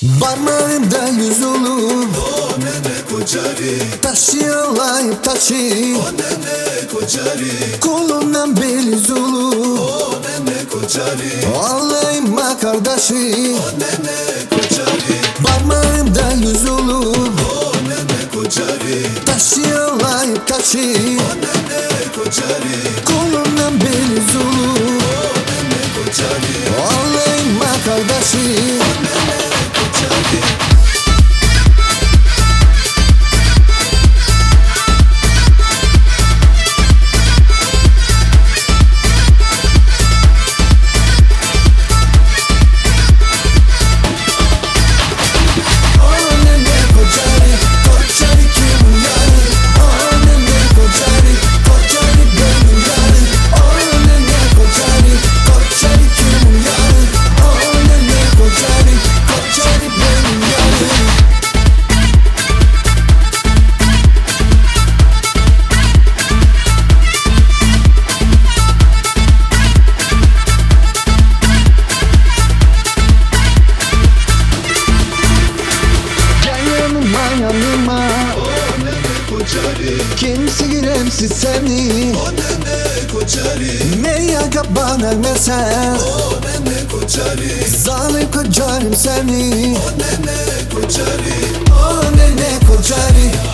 Parmağımda yüz olur O nene kocari, taşıyorlar taşı, o nene kocari, kolumdan beliz olur o nene kocari, Allah'ıma kardeşi. o nene kocari, Parmağımda yüz olur o nene kocari, taşıyorlar taşı, o nene kocari, kolumdan beliz olur o nene kocari, Allah'ıma kardeşi. o nene kocari. Yanıma O nene kocari, kimse giremsiz seni, o nene kocari, ne yaka bana mesela o nene kocari, zalim kocarım seni. o nene kocari, O nene kocari,